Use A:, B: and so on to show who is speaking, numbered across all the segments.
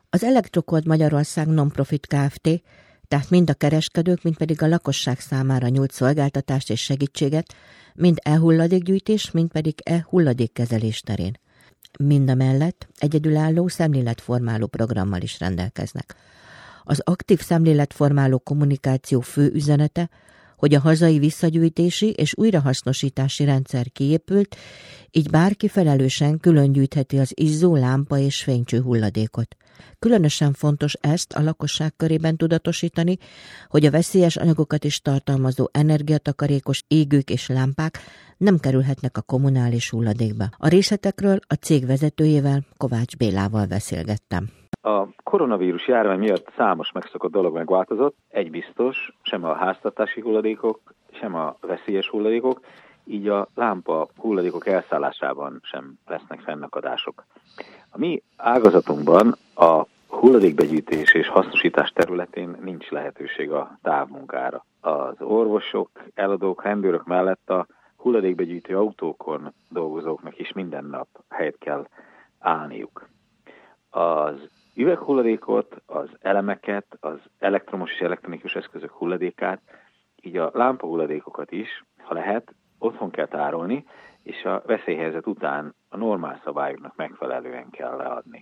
A: Az Elektrokord Magyarország Non-Profit Kft., tehát mind a kereskedők, mind pedig a lakosság számára nyújt szolgáltatást és segítséget, mind e-hulladékgyűjtés, mind pedig e-hulladékkezelés terén. Mindamellett egyedülálló szemléletformáló programmal is rendelkeznek. Az aktív szemléletformáló kommunikáció fő üzenete, hogy a hazai visszagyűjtési és újrahasznosítási rendszer kiépült, így bárki felelősen külön gyűjtheti az izzó, lámpa és fénycső hulladékot. Különösen fontos ezt a lakosság körében tudatosítani, hogy a veszélyes anyagokat is tartalmazó energiatakarékos égők és lámpák nem kerülhetnek a kommunális hulladékba. A részletekről a cég vezetőjével, Kovács Bélával beszélgettem.
B: A koronavírus járvány miatt számos megszokott dolog megváltozott. Egy biztos, sem a háztartási hulladékok, sem a veszélyes hulladékok, így a lámpa hulladékok elszállásában sem lesznek fennakadások. A mi ágazatunkban a hulladékbegyűjtés és hasznosítás területén nincs lehetőség a távmunkára. Az orvosok, eladók, rendőrök mellett a hulladékbegyűjtő autókon dolgozóknak is minden nap helyet kell állniuk. Az üveghulladékot, az elemeket, az elektromos és elektronikus eszközök hulladékát, így a lámpahulladékokat is, ha lehet, otthon kell tárolni, és a veszélyhelyzet után a normál szabályoknak megfelelően kell leadni.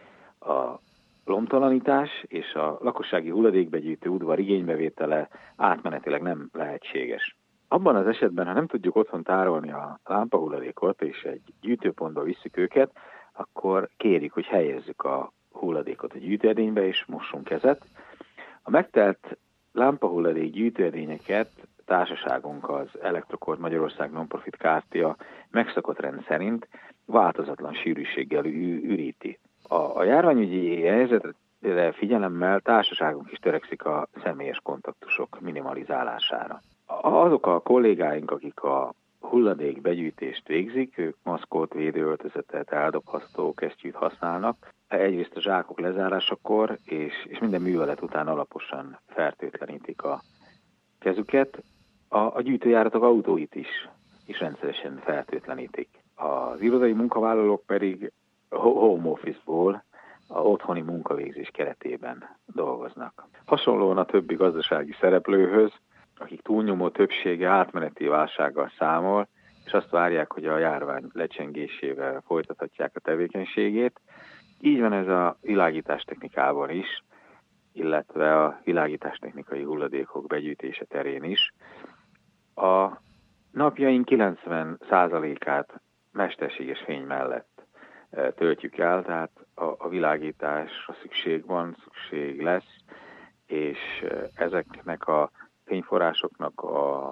B: A lomtalanítás és a lakossági hulladékbegyűjtő udvar igénybevétele átmenetileg nem lehetséges. Abban az esetben, ha nem tudjuk otthon tárolni a lámpahulladékot, és egy gyűjtőpontba visszük őket, akkor kérjük, hogy helyezzük a hulladékot a gyűjtőedénybe, és mossunk kezet. A megtelt lámpahulladék gyűjtőedényeket társaságunk, az Elektrokord Magyarország Non-Profit Kft. A megszokott rend szerint változatlan sűrűséggel üríti. A járványügyi helyzetre figyelemmel társaságunk is törekszik a személyes kontaktusok minimalizálására. Azok a kollégáink, akik a hulladékbegyűjtést végzik, ők maszkot, védőöltözetet, eldobható kesztyűt használnak. Egyrészt a zsákok lezárásakor és minden művelet után alaposan fertőtlenítik a kezüket. A gyűjtőjáratok autóit is rendszeresen fertőtlenítik. Az irodai munkavállalók pedig home office-ból a otthoni munkavégzés keretében dolgoznak. Hasonlóan a többi gazdasági szereplőhöz, akik túlnyomó többsége átmeneti válsággal számol, és azt várják, hogy a járvány lecsengésével folytathatják a tevékenységét. Így van ez a világítástechnikában is, illetve a világítástechnikai hulladékok begyűjtése terén is. A napjaink 90%-át mesterséges fény mellett töltjük el, tehát a világításra szükség van, szükség lesz, és ezeknek a fényforrásoknak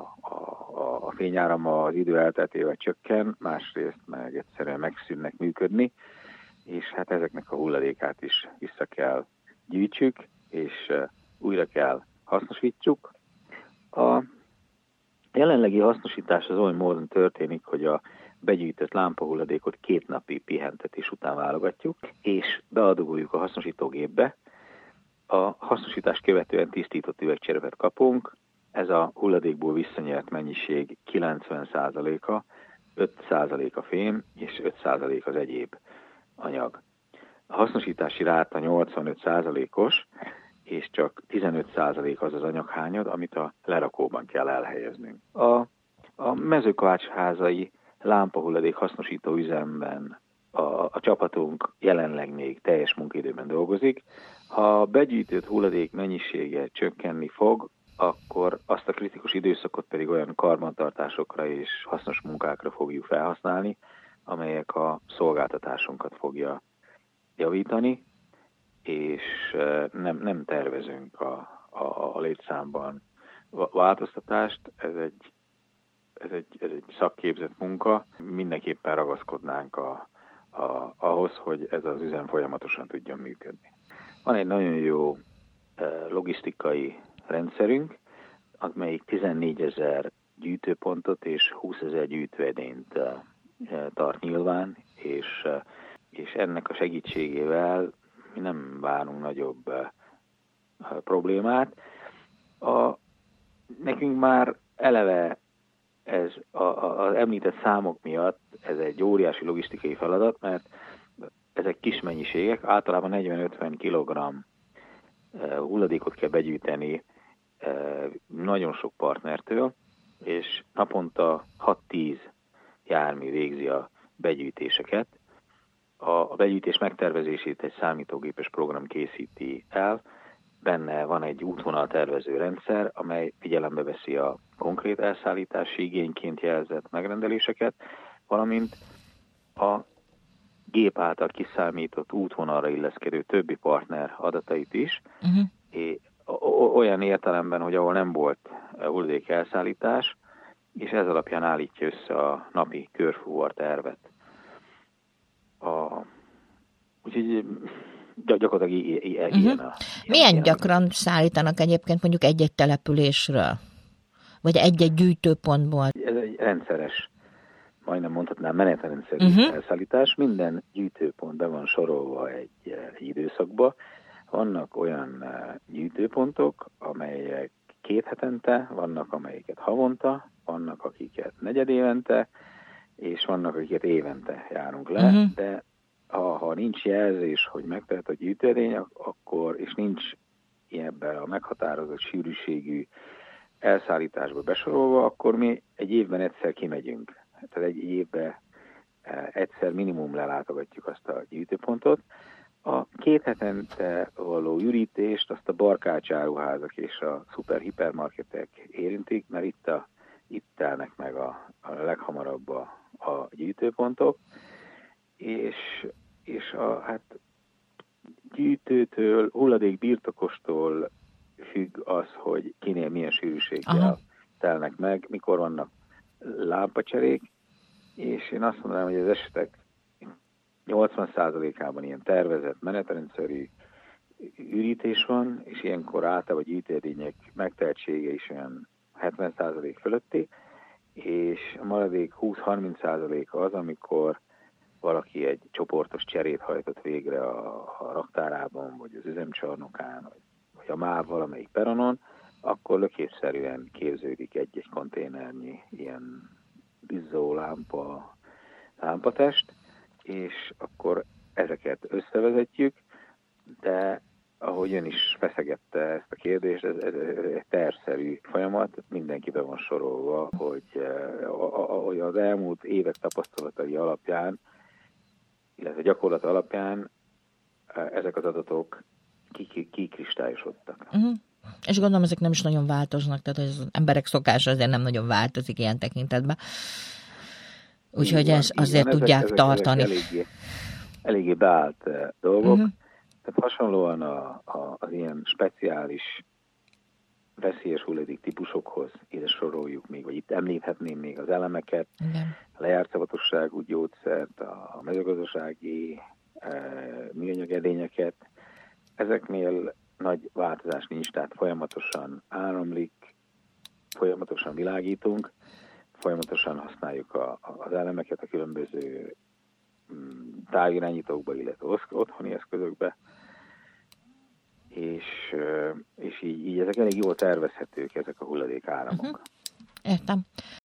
B: a fényárama az idő elteltével csökken, másrészt meg egyszerűen megszűnnek működni, és hát ezeknek a hulladékát is vissza kell gyűjtsük, és újra kell hasznosítsuk. A jelenlegi hasznosítás az olyan módon történik, hogy a begyűjtött lámpahulladékot 2 napi pihentetés után válogatjuk, és beadugoljuk a hasznosítógépbe. A hasznosítást követően tisztított üvegcserepet kapunk, ez a hulladékból visszanyert mennyiség 90%-a, 5% fém és 5% az egyéb anyag. A hasznosítási ráta 85%-os, és csak 15% az anyaghányad, amit a lerakóban kell elhelyeznünk. A mezőkovácsházai lámpahulladék hasznosító üzemben a csapatunk jelenleg még teljes munkaidőben dolgozik. Ha a begyűjtött hulladék mennyisége csökkenni fog, akkor azt a kritikus időszakot pedig olyan karbantartásokra és hasznos munkákra fogjuk felhasználni, amelyek a szolgáltatásunkat fogja javítani, és nem tervezünk a létszámban változtatást. Ez egy szakképzett munka. Mindenképpen ragaszkodnánk ahhoz, hogy ez az üzem folyamatosan tudjon működni. Van egy nagyon jó logisztikai rendszerünk, amelyik 14 000 gyűjtőpontot és 20 000 gyűjtőedényt tart nyilván, és ennek a segítségével mi nem várunk nagyobb problémát. Nekünk már eleve ez az említett számok miatt ez egy óriási logisztikai feladat, mert ezek kis mennyiségek, általában 40-50 kg hulladékot kell begyűjteni nagyon sok partnertől, és naponta 6-10 jármű végzi a begyűjtéseket. A begyűjtés megtervezését egy számítógépes program készíti el, benne van egy útvonaltervező rendszer, amely figyelembe veszi a konkrét elszállítási igényként jelzett megrendeléseket, valamint a gép által kiszámított útvonalra illeszkedő többi partner adatait is, olyan értelemben, hogy ahol nem volt hulladék elszállítás, és ez alapján állítja össze a napi körfuvar tervet. Úgyhogy gyakorlatilag ilyen
A: Milyen gyakran szállítanak egyébként mondjuk egy-egy településről? Vagy egy-egy gyűjtőpontból?
B: Ez egy rendszeres, majdnem mondhatnám menetrendszerű elszállítás. Minden gyűjtőpont be van sorolva egy időszakba. Vannak olyan gyűjtőpontok, amelyek 2 hetente, vannak amelyiket havonta, vannak akiket negyedévente, és vannak akiket évente járunk le, de ha nincs jelzés, hogy megtehet a gyűjtődény, akkor, és nincs ebben a meghatározott sűrűségű elszállításba besorolva, akkor mi egy évben egyszer kimegyünk. Tehát egy évben egyszer minimum lelátogatjuk azt a gyűjtőpontot. A 2 hetente való ürítést azt a barkácsáruházak és a szuperhipermarketek érintik, mert itt telnek meg a leghamarabb a gyűjtőpontok, és a gyűjtőtől, hulladék birtokostól függ az, hogy kinél milyen sűrűséggel telnek meg, mikor vannak lámpacserék, és én azt mondanám, hogy az esetek 80%-ában ilyen tervezett menetrendszerű ürítés van, és ilyenkor általában a gyűjtődények megteltsége is olyan 70% fölötti, és a maradék 20-30% az, amikor valaki egy csoportos cserét hajtott végre a raktárában, vagy az üzemcsarnokán, vagy a MÁV valamelyik peronon, akkor lökésszerűen képződik egy-egy konténernyi ilyen bizzó lámpatest, és akkor ezeket összevezetjük, de ahogy ön is feszegette ezt a kérdést, ez egy tervszerű folyamat, mindenki be van sorolva, hogy az elmúlt évek tapasztalatai alapján, illetve gyakorlat alapján ezek az adatok kikristályosodtak.
A: És gondolom, ezek nem is nagyon változnak, tehát az emberek szokása azért nem nagyon változik ilyen tekintetben. Úgyhogy azért tudják tartani.
B: Ezek eléggé beállt dolgok. Tehát hasonlóan az ilyen speciális veszélyes hulladék típusokhoz ide soroljuk még, vagy itt említhetném még az elemeket, a lejárt szavatosságú gyógyszert, a mezőgazdasági műanyag edényeket. Ezeknél nagy változás nincs, tehát folyamatosan áramlik, folyamatosan világítunk, folyamatosan használjuk az elemeket a különböző távirányítókba, illetve otthoni eszközökbe, és így ezek elég jól tervezhetők, ezek a hulladék áramok.
A: Értem.